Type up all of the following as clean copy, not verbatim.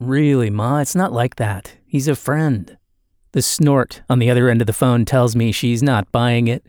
Really, Ma, it's not like that. He's a friend. The snort on the other end of the phone tells me she's not buying it.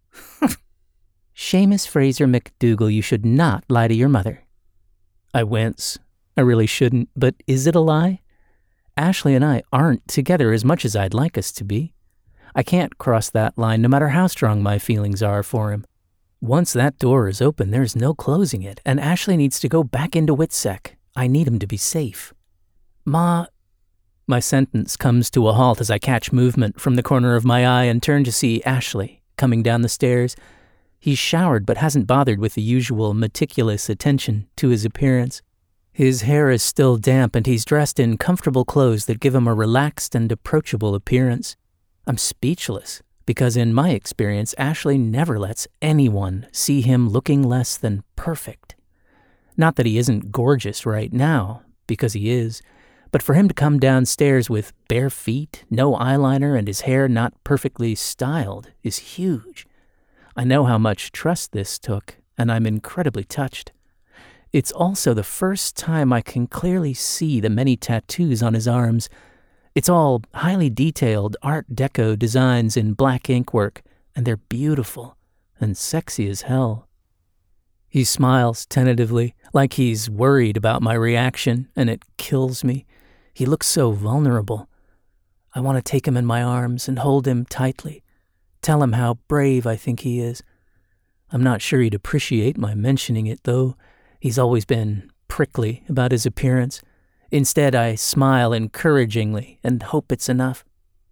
Seamus Fraser McDougal, you should not lie to your mother. I wince. I really shouldn't, but is it a lie? Ashley and I aren't together as much as I'd like us to be. I can't cross that line no matter how strong my feelings are for him. Once that door is open, there's no closing it, and Ashley needs to go back into WITSEC. I need him to be safe. Ma... My sentence comes to a halt as I catch movement from the corner of my eye and turn to see Ashley coming down the stairs. He's showered but hasn't bothered with the usual meticulous attention to his appearance. His hair is still damp and he's dressed in comfortable clothes that give him a relaxed and approachable appearance. I'm speechless because in my experience, Ashley never lets anyone see him looking less than perfect. Not that he isn't gorgeous right now, because he is, but for him to come downstairs with bare feet, no eyeliner, and his hair not perfectly styled is huge. I know how much trust this took, and I'm incredibly touched. It's also the first time I can clearly see the many tattoos on his arms. It's all highly detailed Art Deco designs in black ink work, and they're beautiful and sexy as hell. He smiles tentatively, like he's worried about my reaction, and it kills me. He looks so vulnerable. I want to take him in my arms and hold him tightly, tell him how brave I think he is. I'm not sure he'd appreciate my mentioning it, though. He's always been prickly about his appearance. Instead, I smile encouragingly and hope it's enough.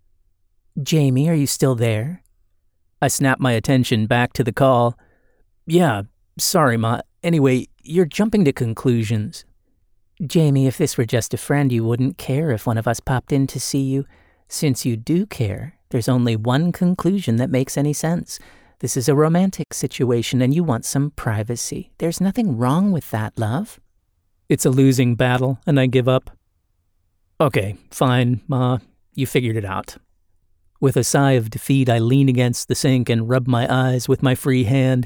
Jamie, are you still there? I snap my attention back to the call. Yeah, sorry, Ma. Anyway, you're jumping to conclusions. Jamie, if this were just a friend, you wouldn't care if one of us popped in to see you. Since you do care, there's only one conclusion that makes any sense. This is a romantic situation and you want some privacy. There's nothing wrong with that, love. It's a losing battle and I give up. Okay, fine, Ma. You figured it out. With a sigh of defeat, I lean against the sink and rub my eyes with my free hand.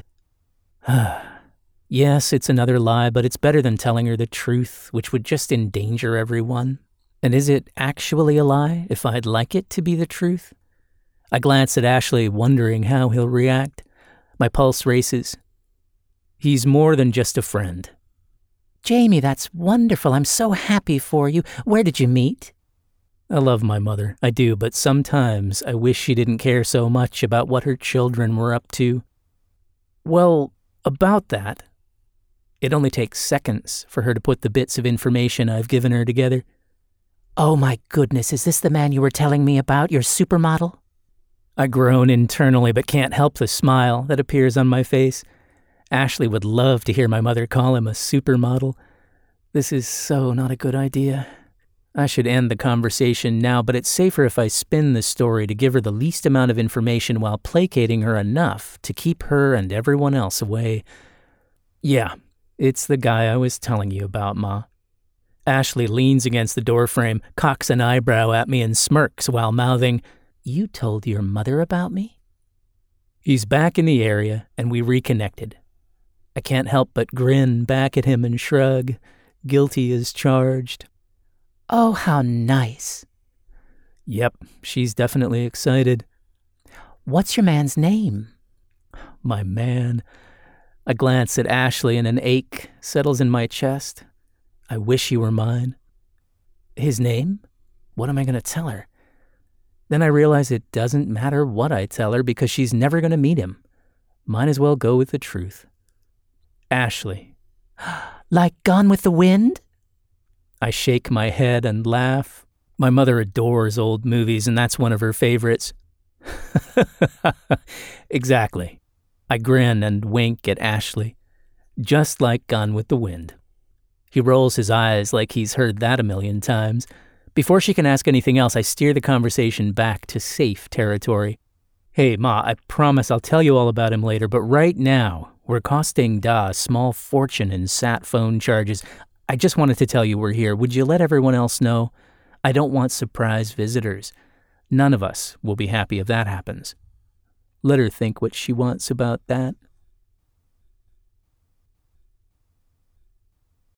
Yes, it's another lie, but it's better than telling her the truth, which would just endanger everyone. And is it actually a lie if I'd like it to be the truth? I glance at Ashley, wondering how he'll react. My pulse races. He's more than just a friend. Jamie, that's wonderful. I'm so happy for you. Where did you meet? I love my mother, I do, but sometimes I wish she didn't care so much about what her children were up to. Well, about that, it only takes seconds for her to put the bits of information I've given her together. Oh my goodness, is this the man you were telling me about, your supermodel? I groan internally but can't help the smile that appears on my face. Ashley would love to hear my mother call him a supermodel. This is so not a good idea. I should end the conversation now, but it's safer if I spin the story to give her the least amount of information while placating her enough to keep her and everyone else away. Yeah, it's the guy I was telling you about, Ma. Ashley leans against the doorframe, cocks an eyebrow at me and smirks while mouthing, You told your mother about me? He's back in the area, and we reconnected. I can't help but grin back at him and shrug, guilty as charged. Oh, how nice. Yep, she's definitely excited. What's your man's name? My man. I glance at Ashley and an ache settles in my chest. I wish he were mine. His name? What am I going to tell her? Then I realize it doesn't matter what I tell her because she's never going to meet him. Might as well go with the truth. Ashley. Like Gone with the Wind? I shake my head and laugh. My mother adores old movies, and that's one of her favorites. Exactly. I grin and wink at Ashley. Just like Gone with the Wind. He rolls his eyes like he's heard that a million times. Before she can ask anything else, I steer the conversation back to safe territory. Hey, Ma, I promise I'll tell you all about him later, but right now, we're costing Da a small fortune in sat phone charges. I just wanted to tell you we're here. Would you let everyone else know? I don't want surprise visitors. None of us will be happy if that happens. Let her think what she wants about that.